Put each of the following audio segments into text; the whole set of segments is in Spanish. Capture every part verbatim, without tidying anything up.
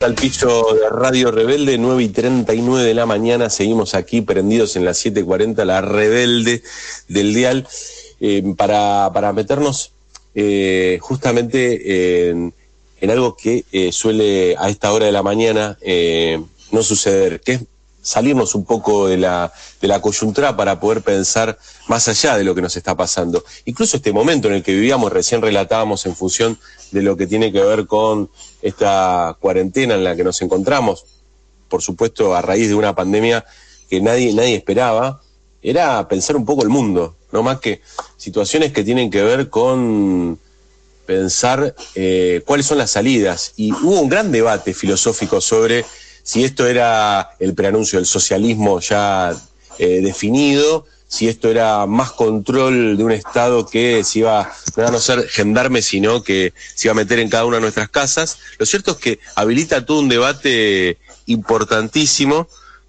al piso de Radio Rebelde, nueve y treinta y nueve de la mañana, seguimos aquí prendidos en las siete y cuarenta, la Rebelde del dial, eh, para, para meternos eh, justamente en, en algo que eh, suele a esta hora de la mañana eh, no suceder, que es salirnos un poco de la, de la coyuntura para poder pensar más allá de lo que nos está pasando. Incluso este momento en el que vivíamos, recién relatábamos en función de lo que tiene que ver con esta cuarentena en la que nos encontramos, por supuesto a raíz de una pandemia que nadie, nadie esperaba, era pensar un poco el mundo, no más que situaciones que tienen que ver con pensar eh, cuáles son las salidas. Y hubo un gran debate filosófico sobre si esto era el preanuncio del socialismo ya eh, definido, si esto era más control de un Estado que se iba, no iba a no ser gendarme, sino que se iba a meter en cada una de nuestras casas. Lo cierto es que habilita todo un debate importantísimo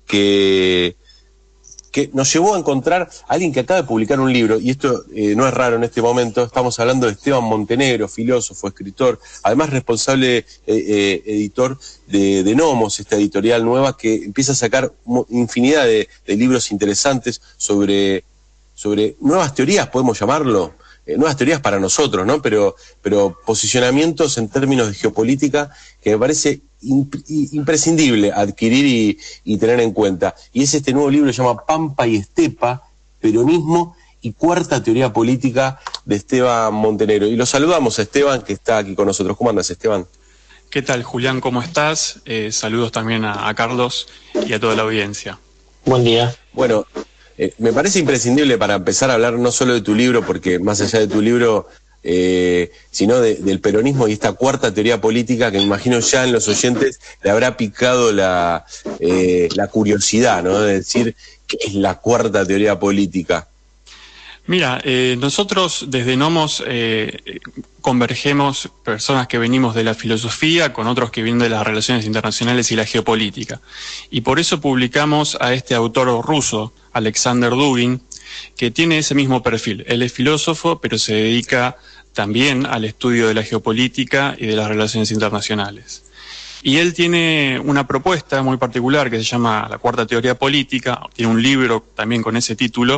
que, que nos llevó a encontrar a alguien que acaba de publicar un libro, y esto eh, no es raro en este momento. Estamos hablando de Esteban Montenegro, filósofo, escritor, además responsable eh, eh, editor de, de Nomos, esta editorial nueva que empieza a sacar infinidad de, de libros interesantes sobre, sobre nuevas teorías, podemos llamarlo, eh, nuevas teorías para nosotros, ¿no? Pero, pero posicionamientos en términos de geopolítica que me parece imprescindible adquirir y, y tener en cuenta. Y es este nuevo libro que se llama Pampa y Estepa, Peronismo y Cuarta Teoría Política, de Esteban Montenegro. Y lo saludamos a Esteban, que está aquí con nosotros. ¿Cómo andas, Esteban? ¿Qué tal, Julián? ¿Cómo estás? Eh, saludos también a, a Carlos y a toda la audiencia. Buen día. Bueno, eh, me parece imprescindible para empezar a hablar no solo de tu libro, porque más allá de tu libro, Eh, sino de, del peronismo y esta cuarta teoría política que me imagino ya en los oyentes le habrá picado la, eh, la curiosidad, ¿no? De decir qué es la cuarta teoría política. Mira, eh, nosotros desde Nomos eh, convergemos personas que venimos de la filosofía con otros que vienen de las relaciones internacionales y la geopolítica. Y por eso publicamos a este autor ruso, Alexander Dugin, que tiene ese mismo perfil. Él es filósofo, pero se dedica también al estudio de la geopolítica y de las relaciones internacionales. Y él tiene una propuesta muy particular que se llama La Cuarta Teoría Política, tiene un libro también con ese título,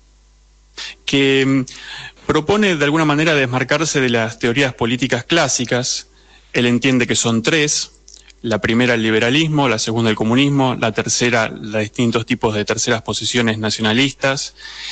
que propone de alguna manera desmarcarse de las teorías políticas clásicas. Él entiende que son tres: la primera el liberalismo, la segunda el comunismo, la tercera los distintos tipos de terceras posiciones nacionalistas,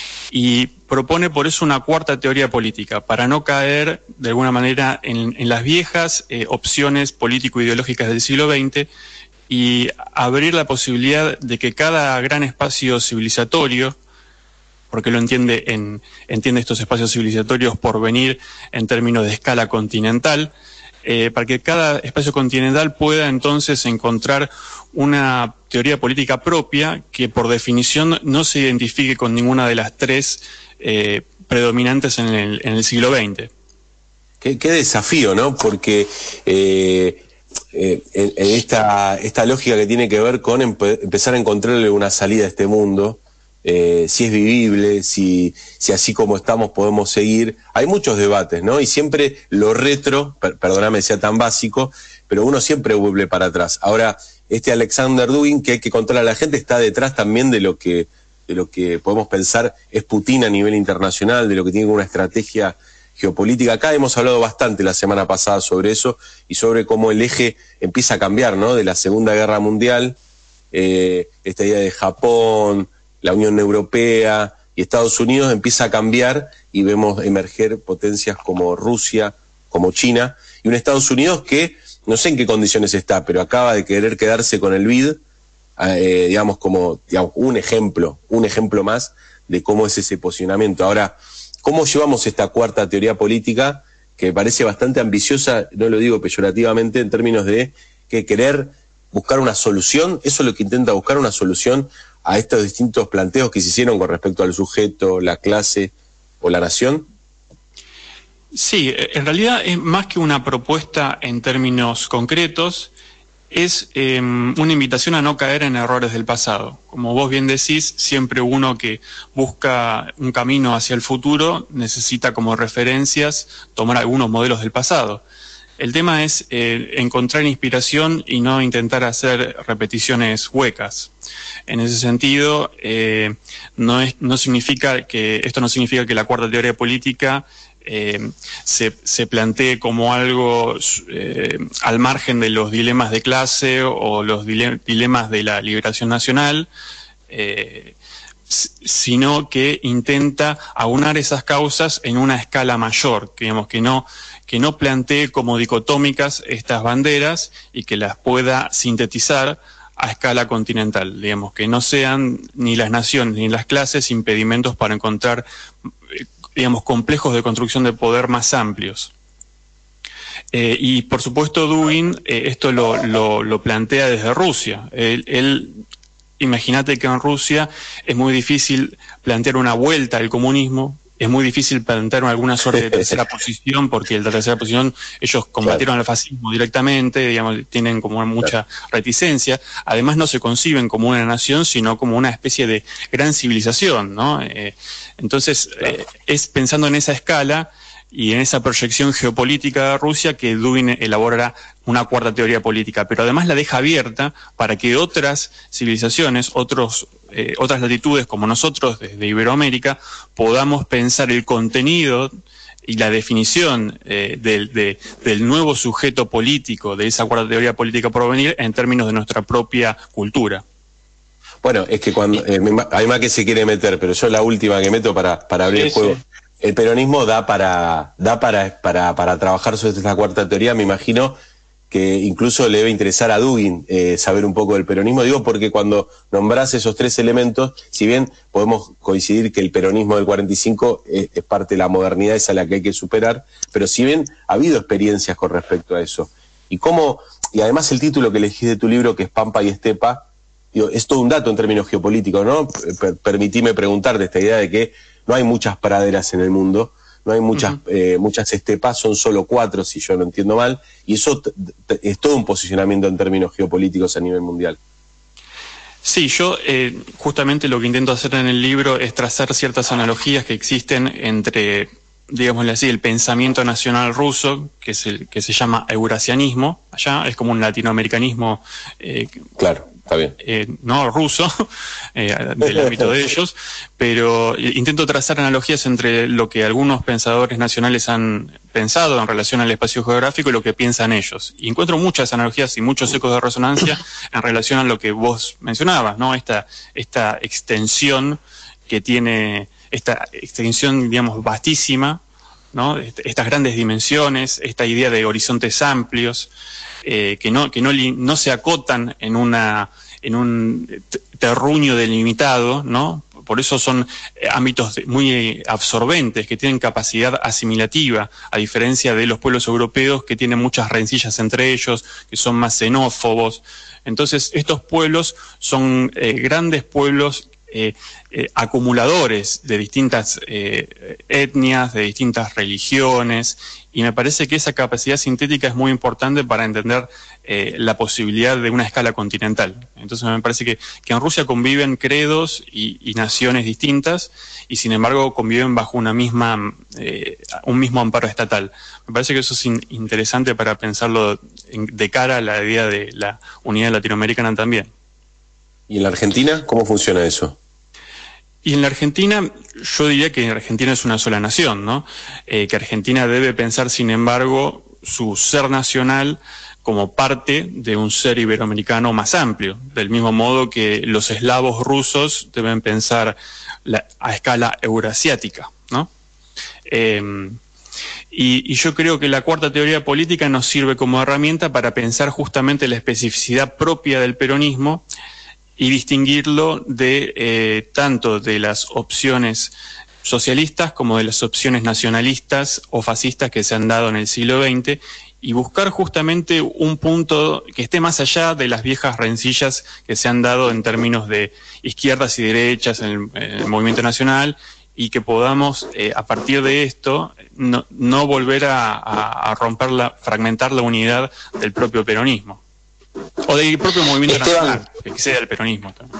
y propone por eso una cuarta teoría política, para no caer de alguna manera en, en las viejas eh, opciones político-ideológicas del siglo veinte y abrir la posibilidad de que cada gran espacio civilizatorio, porque lo entiende, en, entiende estos espacios civilizatorios por venir en términos de escala continental, Eh, para que cada espacio continental pueda entonces encontrar una teoría política propia que por definición no se identifique con ninguna de las tres eh, predominantes en el, en el siglo veinte. Qué, qué desafío, ¿no? Porque eh, eh, en, en esta, esta lógica que tiene que ver con empe empezar a encontrarle una salida a este mundo, Eh, si es vivible, si, si así como estamos podemos seguir. Hay muchos debates, ¿no? Y siempre lo retro, per, perdóname sea tan básico, pero uno siempre vuelve para atrás. Ahora, este Alexander Dugin, que hay que contar a la gente, está detrás también de lo que, de lo que podemos pensar es Putin a nivel internacional, de lo que tiene una estrategia geopolítica. Acá hemos hablado bastante la semana pasada sobre eso y sobre cómo el eje empieza a cambiar, ¿no? De la Segunda Guerra Mundial, eh, esta idea de Japón, la Unión Europea y Estados Unidos empieza a cambiar y vemos emerger potencias como Rusia, como China, y un Estados Unidos que no sé en qué condiciones está, pero acaba de querer quedarse con el B I D, eh, digamos como digamos, un ejemplo, un ejemplo más de cómo es ese posicionamiento. Ahora, ¿cómo llevamos esta cuarta teoría política que me parece bastante ambiciosa, no lo digo peyorativamente, en términos de que querer buscar una solución? Eso es lo que intenta buscar, una solución a estos distintos planteos que se hicieron con respecto al sujeto, la clase o la nación? Sí, en realidad es más que una propuesta en términos concretos, es eh, una invitación a no caer en errores del pasado. Como vos bien decís, siempre uno que busca un camino hacia el futuro necesita como referencias tomar algunos modelos del pasado. El tema es eh, encontrar inspiración y no intentar hacer repeticiones huecas. En ese sentido, eh, no, es, no significa que, esto no significa que la cuarta teoría política eh, se, se plantee como algo eh, al margen de los dilemas de clase o los dile, dilemas de la liberación nacional, eh, sino que intenta aunar esas causas en una escala mayor, que, digamos, que no que no plantee como dicotómicas estas banderas y que las pueda sintetizar a escala continental, digamos, que no sean ni las naciones ni las clases impedimentos para encontrar, digamos, complejos de construcción de poder más amplios. Eh, y por supuesto Dugin eh, esto lo, lo, lo plantea desde Rusia. Él, él imagínate que en Rusia es muy difícil plantear una vuelta al comunismo. Es muy difícil plantear alguna suerte de tercera posición, porque en la tercera posición ellos combatieron claro. al fascismo directamente, digamos, tienen como mucha claro. reticencia. Además no se conciben como una nación, sino como una especie de gran civilización, ¿no? Eh, entonces, claro. eh, es pensando en esa escala y en esa proyección geopolítica de Rusia que Dugin elaborará una cuarta teoría política, pero además la deja abierta para que otras civilizaciones, otros, eh, otras latitudes como nosotros desde Iberoamérica, podamos pensar el contenido y la definición eh, del, de, del nuevo sujeto político de esa cuarta teoría política por venir en términos de nuestra propia cultura. Bueno, es que cuando eh, hay más que se quiere meter, pero yo la última que meto para, para abrir sí, el juego. Sí. El peronismo da para da para, para, para trabajar sobre esta cuarta teoría. Me imagino que incluso le debe interesar a Dugin eh, saber un poco del peronismo. Digo porque cuando nombrás esos tres elementos, si bien podemos coincidir que el peronismo del cuarenta y cinco es, es parte de la modernidad, esa a la que hay que superar, pero si bien ha habido experiencias con respecto a eso. Y cómo, y además el título que elegí de tu libro, que es Pampa y Estepa, digo, es todo un dato en términos geopolíticos, ¿no? Per- permitime preguntarte esta idea de que no hay muchas praderas en el mundo, no hay muchas uh-huh. eh, muchas estepas, son solo cuatro, si yo no entiendo mal, y eso t- t- es todo un posicionamiento en términos geopolíticos a nivel mundial. Sí, yo eh, justamente lo que intento hacer en el libro es trazar ciertas analogías que existen entre, digámosle así, el pensamiento nacional ruso, que es el que se llama eurasianismo, allá es como un latinoamericanismo. Eh, claro. Está bien. Eh, no ruso, eh, del ámbito de ellos, pero intento trazar analogías entre lo que algunos pensadores nacionales han pensado en relación al espacio geográfico y lo que piensan ellos. Y encuentro muchas analogías y muchos ecos de resonancia en relación a lo que vos mencionabas, ¿no? Esta, esta extensión que tiene, esta extensión, digamos, vastísima, ¿no? Estas grandes dimensiones, esta idea de horizontes amplios, eh, que no, que no, no se acotan en una, en un terruño delimitado, ¿no? Por eso son ámbitos muy absorbentes, que tienen capacidad asimilativa, a diferencia de los pueblos europeos que tienen muchas rencillas entre ellos, que son más xenófobos. Entonces, estos pueblos son eh, grandes pueblos Eh, eh, acumuladores de distintas eh, etnias, de distintas religiones, y me parece que esa capacidad sintética es muy importante para entender eh, la posibilidad de una escala continental. Entonces me parece que, que en Rusia conviven credos y, y naciones distintas, y sin embargo conviven bajo una misma, eh, un mismo amparo estatal. Me parece que eso es in, interesante para pensarlo en, de cara a la idea de la unidad latinoamericana también. ¿Y en la Argentina cómo funciona eso? Y en la Argentina, yo diría que Argentina es una sola nación, ¿no? Eh, que Argentina debe pensar, sin embargo, su ser nacional como parte de un ser iberoamericano más amplio, del mismo modo que los eslavos rusos deben pensar la, a escala eurasiática, ¿no? Eh, y, y yo creo que la cuarta teoría política nos sirve como herramienta para pensar justamente la especificidad propia del peronismo y distinguirlo de eh, tanto de las opciones socialistas como de las opciones nacionalistas o fascistas que se han dado en el siglo veinte, y buscar justamente un punto que esté más allá de las viejas rencillas que se han dado en términos de izquierdas y derechas en el, en el movimiento nacional, y que podamos, eh, a partir de esto, no, no volver a, a, a romper la, fragmentar la unidad del propio peronismo. O del propio movimiento Esteban, nacional, que sea el peronismo también.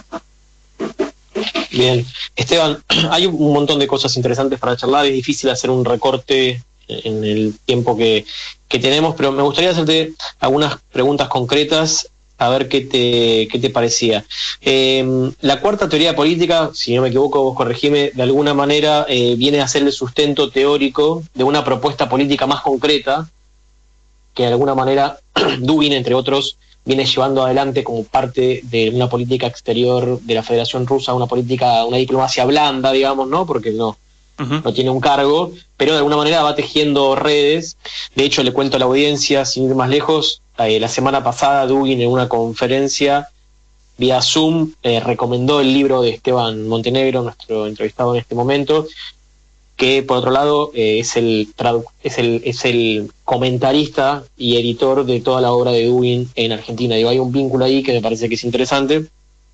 Bien. Esteban, hay un montón de cosas interesantes para charlar, es difícil hacer un recorte en el tiempo que, que tenemos, pero me gustaría hacerte algunas preguntas concretas, a ver qué te, qué te parecía. Eh, la cuarta teoría política, si no me equivoco, vos corregime, de alguna manera eh, viene a ser el sustento teórico de una propuesta política más concreta, que de alguna manera Dugin, entre otros, viene llevando adelante como parte de una política exterior de la Federación Rusa, una política, una diplomacia blanda, digamos, ¿no? Porque no, uh-huh. no tiene un cargo, pero de alguna manera va tejiendo redes. De hecho, le cuento a la audiencia, sin ir más lejos, eh, la semana pasada Dugin en una conferencia vía Zoom eh, recomendó el libro de Esteban Montenegro, nuestro entrevistado en este momento, que por otro lado eh, es, el tradu- es, el, es el comentarista y editor de toda la obra de Dugin en Argentina. Digo, hay un vínculo ahí que me parece que es interesante,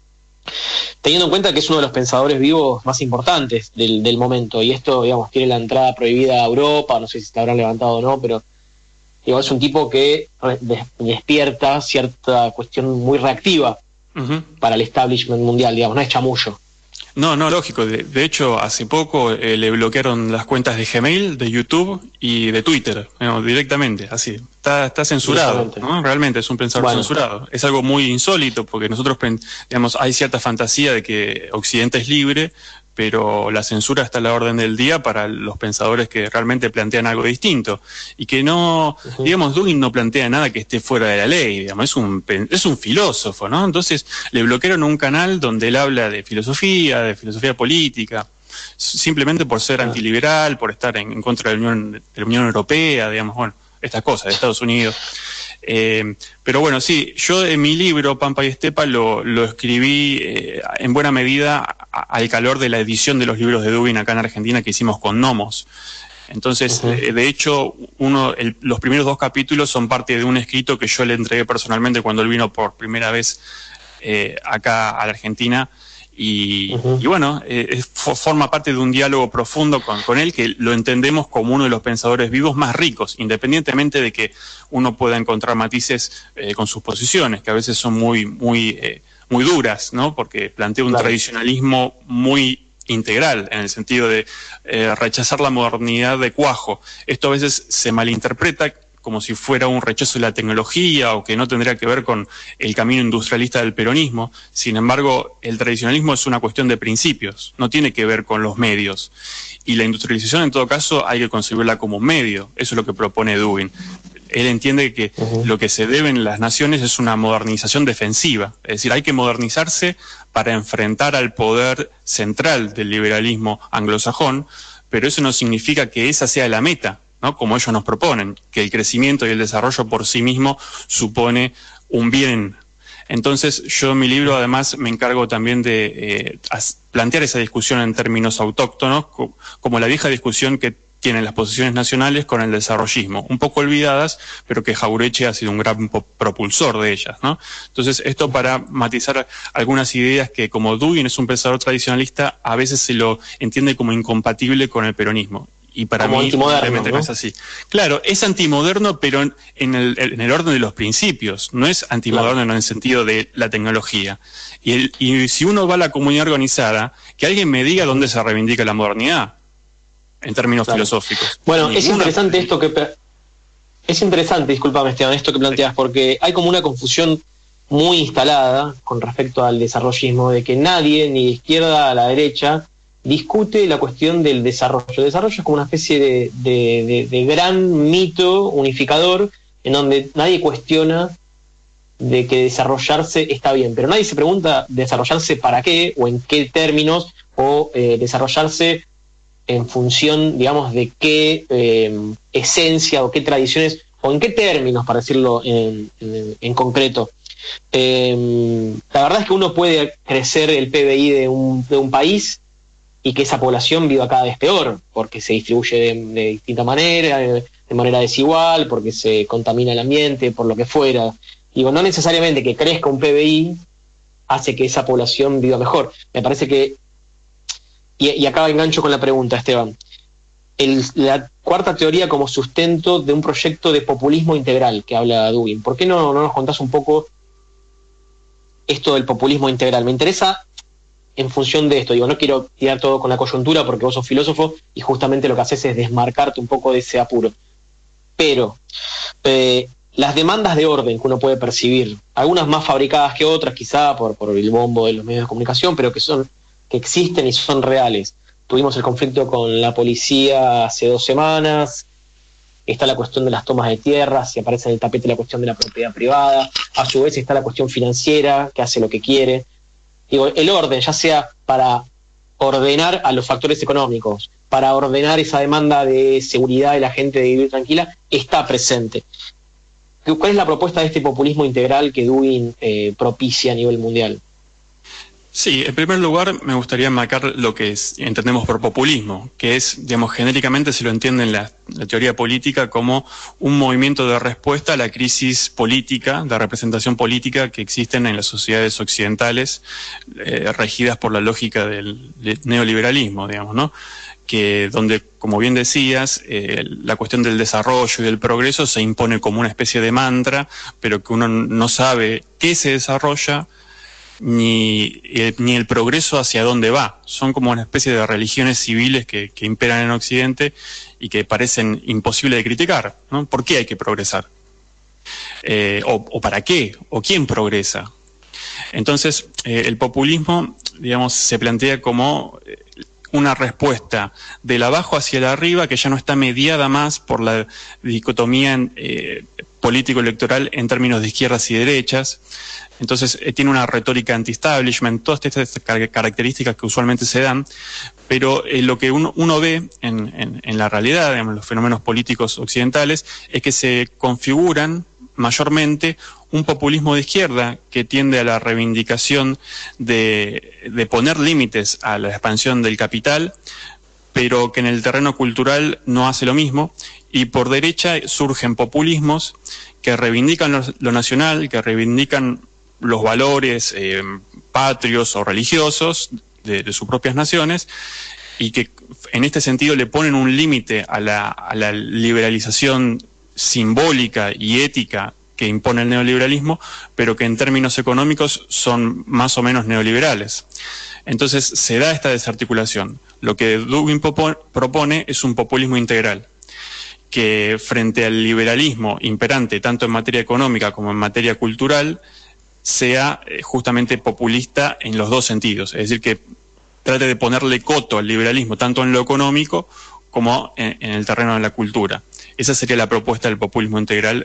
teniendo en cuenta que es uno de los pensadores vivos más importantes del, del momento, y esto, digamos, tiene la entrada prohibida a Europa, no sé si se habrán levantado o no, pero digo, es un tipo que despierta cierta cuestión muy reactiva uh-huh. para el establishment mundial, digamos, no es chamullo. No, no, lógico. De, de hecho, hace poco eh, le bloquearon las cuentas de Gmail, de YouTube y de Twitter, no, directamente, así. Está, está censurado, ¿no? Realmente es un pensador bueno. censurado. Es algo muy insólito porque nosotros, digamos, hay cierta fantasía de que Occidente es libre, pero la censura está a la orden del día para los pensadores que realmente plantean algo distinto. Y que no, uh-huh. digamos, Dugin no plantea nada que esté fuera de la ley, digamos, es un, es un filósofo, ¿no? Entonces le bloquearon un canal donde él habla de filosofía, de filosofía política, simplemente por ser uh-huh. antiliberal, por estar en, en contra de la Unión, de la Unión Europea, digamos, bueno, estas cosas, de Estados Unidos. Eh, pero bueno, sí, yo en mi libro, Pampa y Estepa, lo, lo escribí eh, en buena medida a, al calor de la edición de los libros de Dugin acá en Argentina que hicimos con Nomos. Entonces, uh-huh. eh, de hecho, uno, el, los primeros dos capítulos son parte de un escrito que yo le entregué personalmente cuando él vino por primera vez eh, acá a la Argentina. Y, uh-huh. y bueno, eh, forma parte de un diálogo profundo con, con él que lo entendemos como uno de los pensadores vivos más ricos, independientemente de que uno pueda encontrar matices eh, con sus posiciones, que a veces son muy, muy, eh, muy duras, ¿no? Porque plantea un claro. tradicionalismo muy integral, en el sentido de eh, rechazar la modernidad de cuajo. Esto a veces se malinterpreta como si fuera un rechazo de la tecnología o que no tendría que ver con el camino industrialista del peronismo. Sin embargo, el tradicionalismo es una cuestión de principios, no tiene que ver con los medios. Y la industrialización, en todo caso, hay que concebirla como medio. Eso es lo que propone Dugin. Él entiende que uh-huh. lo que se debe en las naciones es una modernización defensiva. Es decir, hay que modernizarse para enfrentar al poder central del liberalismo anglosajón, pero eso no significa que esa sea la meta, ¿no? Como ellos nos proponen, que el crecimiento y el desarrollo por sí mismo supone un bien. Entonces, yo en mi libro, además, me encargo también de eh, plantear esa discusión en términos autóctonos, como la vieja discusión que tienen las posiciones nacionales con el desarrollismo, un poco olvidadas, pero que Jauretche ha sido un gran propulsor de ellas, ¿no? Entonces, esto para matizar algunas ideas que, como Dugin es un pensador tradicionalista, a veces se lo entiende como incompatible con el peronismo. Y para como mí realmente ¿no? no es así. Claro, es antimoderno, pero en el, en el orden de los principios. No es antimoderno claro. en el sentido de la tecnología. Y, el, y si uno va a la comunidad organizada, que alguien me diga dónde se reivindica la modernidad, en términos claro. filosóficos. Bueno, Ninguna... es interesante esto que... Es interesante, discúlpame Esteban, esto que planteas, sí. porque hay como una confusión muy instalada con respecto al desarrollismo, de que nadie, ni de izquierda a la derecha, discute la cuestión del desarrollo. El desarrollo es como una especie de, de, de, de gran mito unificador en donde nadie cuestiona de que desarrollarse está bien, pero nadie se pregunta desarrollarse para qué o en qué términos o eh, desarrollarse en función, digamos, de qué eh, esencia o qué tradiciones o en qué términos, para decirlo en, en, en concreto. Eh, la verdad es que uno puede crecer el P B I de un, de un país y que esa población viva cada vez peor, porque se distribuye de, de distinta manera, de, de manera desigual, porque se contamina el ambiente, por lo que fuera. Digo, no necesariamente que crezca un P B I hace que esa población viva mejor. Me parece que, y, y acá engancho con la pregunta, Esteban, el, la cuarta teoría como sustento de un proyecto de populismo integral que habla Dugin. ¿Por qué no, no nos contás un poco esto del populismo integral? Me interesa en función de esto. Digo, no quiero tirar todo con la coyuntura porque vos sos filósofo y justamente lo que haces es desmarcarte un poco de ese apuro. Pero eh, las demandas de orden que uno puede percibir, algunas más fabricadas que otras, quizá por, por el bombo de los medios de comunicación, pero que son, que existen y son reales. Tuvimos el conflicto con la policía hace dos semanas, está la cuestión de las tomas de tierras, y aparece en el tapete la cuestión de la propiedad privada, a su vez está la cuestión financiera, que hace lo que quiere. Digo, el orden, ya sea para ordenar a los factores económicos, para ordenar esa demanda de seguridad de la gente de vivir tranquila, está presente. ¿Cuál es la propuesta de este populismo integral que Dugin eh, propicia a nivel mundial? Sí, en primer lugar me gustaría marcar lo que es, entendemos por populismo, que es, digamos, genéricamente se lo entiende en la, la teoría política como un movimiento de respuesta a la crisis política, de representación política que existen en las sociedades occidentales, eh, regidas por la lógica del, del neoliberalismo, digamos, ¿no? Que donde, como bien decías, eh, la cuestión del desarrollo y del progreso se impone como una especie de mantra, pero que uno no sabe qué se desarrolla, Ni, eh, ni el progreso hacia dónde va. Son como una especie de religiones civiles que, que imperan en Occidente y que parecen imposibles de criticar, ¿no? ¿Por qué hay que progresar? Eh, o, ¿O para qué? ¿O quién progresa? Entonces, eh, el populismo, digamos, se plantea como una respuesta del abajo hacia el arriba que ya no está mediada más por la dicotomía eh, político-electoral en términos de izquierdas y derechas. Entonces eh, tiene una retórica anti-establishment, todas estas características que usualmente se dan, pero eh, lo que uno, uno ve en, en, en la realidad, en los fenómenos políticos occidentales, es que se configuran mayormente un populismo de izquierda que tiende a la reivindicación de, de poner límites a la expansión del capital, pero que en el terreno cultural no hace lo mismo, y por derecha surgen populismos que reivindican lo, lo nacional, que reivindican los valores eh, patrios o religiosos de, de sus propias naciones, y que en este sentido le ponen un límite a la, a la liberalización simbólica y ética que impone el neoliberalismo, pero que en términos económicos son más o menos neoliberales. Entonces se da esta desarticulación. Lo que Dugin propone es un populismo integral, que frente al liberalismo imperante tanto en materia económica como en materia cultural, sea justamente populista en los dos sentidos, es decir, que trate de ponerle coto al liberalismo tanto en lo económico como en, en el terreno de la cultura. Esa sería la propuesta del populismo integral,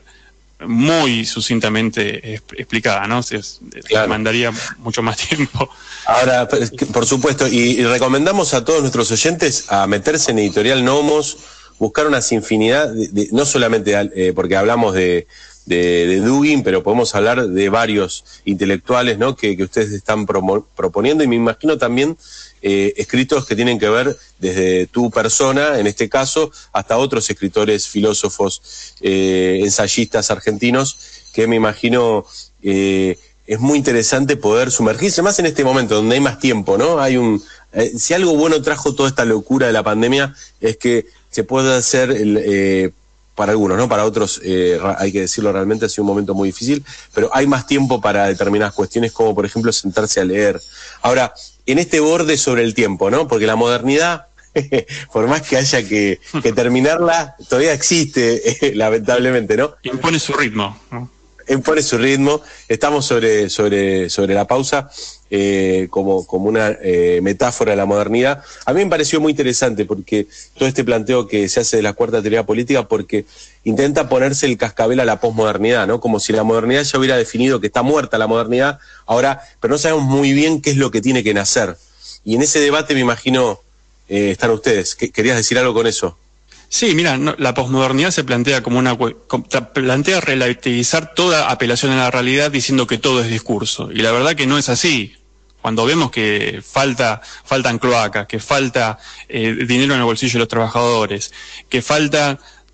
muy sucintamente explicada, ¿no? Se, claro. Demandaría mucho más tiempo. Ahora, por supuesto, y, y recomendamos a todos nuestros oyentes a meterse en Editorial Nomos, buscar unas infinidad, de, de, no solamente eh, porque hablamos de, de, de Dugin, pero podemos hablar de varios intelectuales, ¿no? que, que ustedes están promo, proponiendo, y me imagino también eh, escritos que tienen que ver desde tu persona, en este caso, hasta otros escritores, filósofos, eh, ensayistas argentinos, que me imagino eh, es muy interesante poder sumergirse, más en este momento, donde hay más tiempo, ¿no? Hay un, eh, si algo bueno trajo toda esta locura de la pandemia, es que se puede hacer, el, eh, para algunos, ¿no? Para otros, eh, hay que decirlo, realmente ha sido un momento muy difícil, pero hay más tiempo para determinadas cuestiones, como por ejemplo sentarse a leer. Ahora, en este borde sobre el tiempo, ¿no? Porque la modernidad, por más que haya que, que terminarla, todavía existe, eh, lamentablemente, ¿no? Impone su ritmo, ¿no? Impone su ritmo. Estamos sobre, sobre, sobre la pausa, eh, como, como una eh, metáfora de la modernidad. A mí me pareció muy interesante porque todo este planteo que se hace de la cuarta teoría política, porque intenta ponerse el cascabel a la posmodernidad, ¿no? Como si la modernidad ya hubiera definido que está muerta la modernidad, ahora, pero no sabemos muy bien qué es lo que tiene que nacer. Y en ese debate me imagino eh, están ustedes. ¿Querías decir algo con eso? Sí, mira, no, la posmodernidad se plantea como una plantea relativizar toda apelación a la realidad diciendo que todo es discurso, y la verdad que no es así. Cuando vemos que falta faltan cloacas, que falta eh, dinero en el bolsillo de los trabajadores, que falta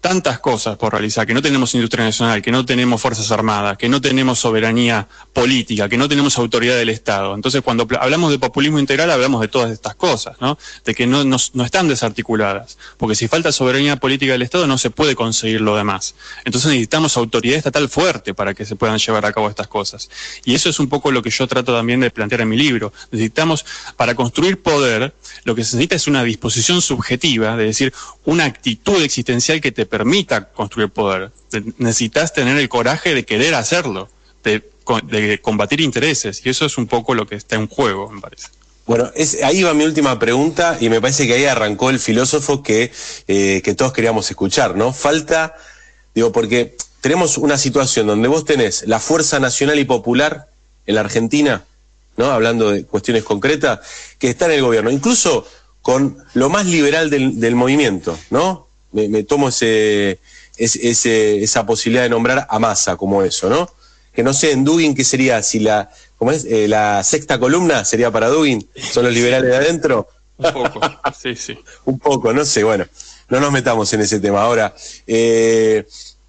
tantas cosas por realizar, que no tenemos industria nacional, que no tenemos fuerzas armadas, que no tenemos soberanía política, que no tenemos autoridad del Estado. Entonces, cuando hablamos de populismo integral, hablamos de todas estas cosas, ¿no? De que no, no, no están desarticuladas, porque si falta soberanía política del Estado no se puede conseguir lo demás. Entonces necesitamos autoridad estatal fuerte para que se puedan llevar a cabo estas cosas. Y eso es un poco lo que yo trato también de plantear en mi libro. Necesitamos, para construir poder, lo que se necesita es una disposición subjetiva, de decir, una actitud existencial que te permita construir poder. Necesitas tener el coraje de querer hacerlo, de, de combatir intereses, y eso es un poco lo que está en juego, me parece. Bueno, es, ahí va mi última pregunta, y me parece que ahí arrancó el filósofo que, eh, que todos queríamos escuchar, ¿no? Falta, digo, porque tenemos una situación donde vos tenés la fuerza nacional y popular en la Argentina, ¿no? Hablando de cuestiones concretas, que está en el gobierno, incluso con lo más liberal del, del movimiento, ¿no? Me, me tomo ese, ese, ese, esa posibilidad de nombrar a Massa como eso, ¿no? Que no sé, en Dugin, ¿qué sería? Si la, ¿cómo es? Eh, la sexta columna sería para Dugin, ¿son los liberales de adentro? Un poco, sí, sí. Un poco, no sé, bueno, no nos metamos en ese tema. Ahora, eh,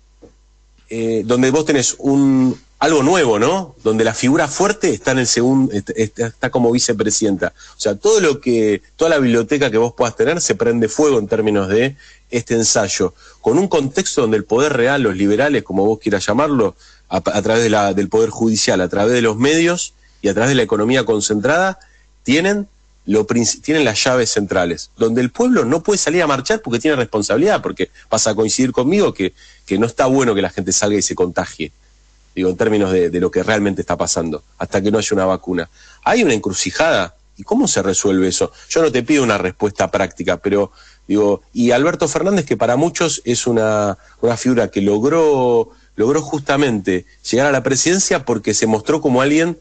eh, donde vos tenés un algo nuevo, ¿no? Donde la figura fuerte está en el segundo, está, está como vicepresidenta. O sea, todo lo que, toda la biblioteca que vos puedas tener se prende fuego en términos de este ensayo, con un contexto donde el poder real, los liberales, como vos quieras llamarlo, a, a través de la, del poder judicial, a través de los medios y a través de la economía concentrada, tienen Lo, tienen las llaves centrales, donde el pueblo no puede salir a marchar porque tiene responsabilidad, porque vas a coincidir conmigo que, que no está bueno que la gente salga y se contagie, digo, en términos de, de lo que realmente está pasando, hasta que no haya una vacuna. Hay una encrucijada, ¿y cómo se resuelve eso? Yo no te pido una respuesta práctica, pero, digo, y Alberto Fernández, que para muchos es una, una figura que logró, logró justamente llegar a la presidencia porque se mostró como alguien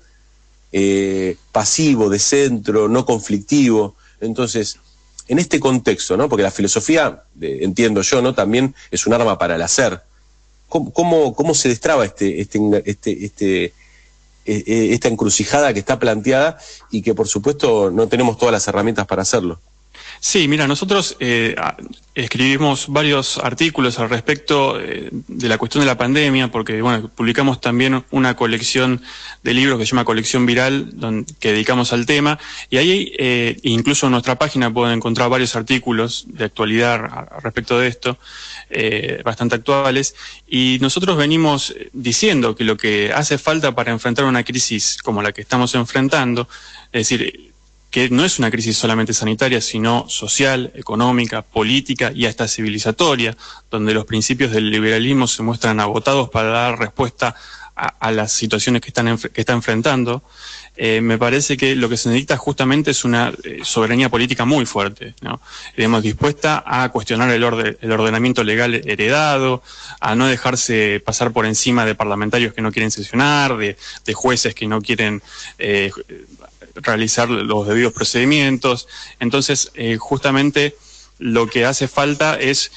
Eh, pasivo, de centro, no conflictivo. Entonces, en este contexto, ¿no? Porque la filosofía, eh, entiendo yo, ¿no? También es un arma para el hacer. ¿Cómo, cómo, cómo se destraba este, este, este, este, eh, esta encrucijada que está planteada y que, por supuesto, no tenemos todas las herramientas para hacerlo? Sí, mira, nosotros eh, escribimos varios artículos al respecto eh, de la cuestión de la pandemia, porque bueno, publicamos también una colección de libros que se llama Colección Viral, donde, que dedicamos al tema, y ahí eh, incluso en nuestra página pueden encontrar varios artículos de actualidad al respecto de esto, eh, bastante actuales, y nosotros venimos diciendo que lo que hace falta para enfrentar una crisis como la que estamos enfrentando, es decir, que no es una crisis solamente sanitaria, sino social, económica, política y hasta civilizatoria, donde los principios del liberalismo se muestran agotados para dar respuesta a, a las situaciones que están que está enfrentando. Eh, me parece que lo que se necesita justamente es una eh, soberanía política muy fuerte, ¿no? Digamos, dispuesta a cuestionar el, orden, el ordenamiento legal heredado, a no dejarse pasar por encima de parlamentarios que no quieren sesionar, de, de jueces que no quieren eh, realizar los debidos procedimientos. Entonces, eh, justamente lo que hace falta es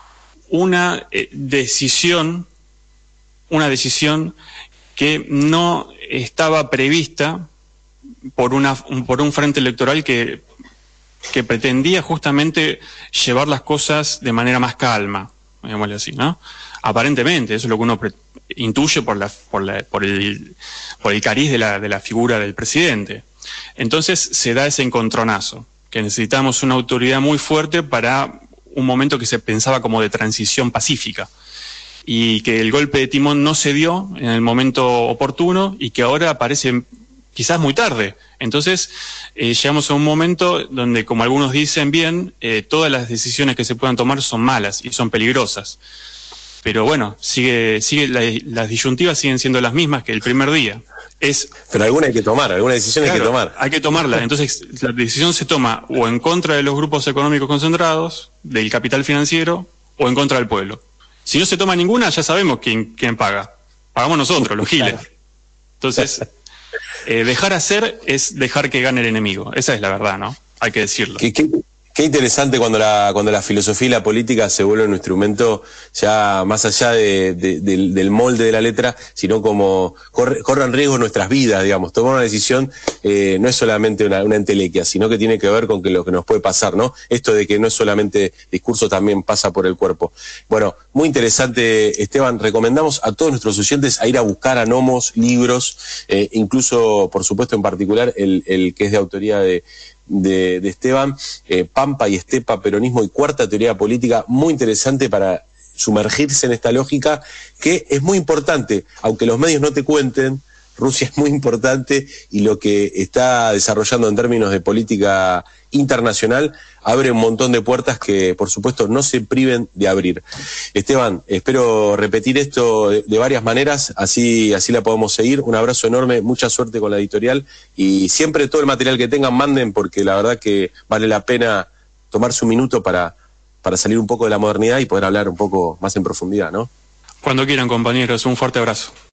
una eh, decisión, una decisión que no estaba prevista por una por un frente electoral que, que pretendía justamente llevar las cosas de manera más calma, digámosle así, ¿no? Aparentemente, eso es lo que uno intuye por la por la por el por el cariz de la de la figura del presidente. Entonces se da ese encontronazo, que necesitamos una autoridad muy fuerte para un momento que se pensaba como de transición pacífica, y que el golpe de timón no se dio en el momento oportuno y que ahora aparece quizás muy tarde. Entonces eh, llegamos a un momento donde, como algunos dicen bien, eh, todas las decisiones que se puedan tomar son malas y son peligrosas. Pero bueno, sigue, sigue la, las disyuntivas siguen siendo las mismas que el primer día. Es, Pero alguna hay que tomar, alguna decisión claro, hay que tomar. Hay que tomarla. Entonces, la decisión se toma o en contra de los grupos económicos concentrados, del capital financiero, o en contra del pueblo. Si no se toma ninguna, ya sabemos quién, quién paga. Pagamos nosotros, los giles. Entonces, eh, dejar hacer es dejar que gane el enemigo. Esa es la verdad, ¿no? Hay que decirlo. ¿Qué, qué, Qué interesante cuando la, cuando la filosofía y la política se vuelven un instrumento ya más allá de, de, del, del molde de la letra, sino como corre, corran riesgo nuestras vidas, digamos. Tomar una decisión eh, no es solamente una, una entelequia, sino que tiene que ver con que lo que nos puede pasar, ¿no? Esto de que no es solamente discurso, también pasa por el cuerpo. Bueno, muy interesante, Esteban. Recomendamos a todos nuestros oyentes a ir a buscar a Nomos libros, eh, incluso, por supuesto, en particular, el, el que es de autoría de De, de Esteban, eh, Pampa y Estepa, Peronismo y Cuarta Teoría Política, muy interesante para sumergirse en esta lógica que es muy importante, aunque los medios no te cuenten. Rusia es muy importante y lo que está desarrollando en términos de política internacional abre un montón de puertas que, por supuesto, no se priven de abrir. Esteban, espero repetir esto de, de varias maneras, así, así la podemos seguir. Un abrazo enorme, mucha suerte con la editorial y siempre todo el material que tengan manden, porque la verdad que vale la pena tomarse un minuto para, para salir un poco de la modernidad y poder hablar un poco más en profundidad, ¿no? Cuando quieran, compañeros, un fuerte abrazo.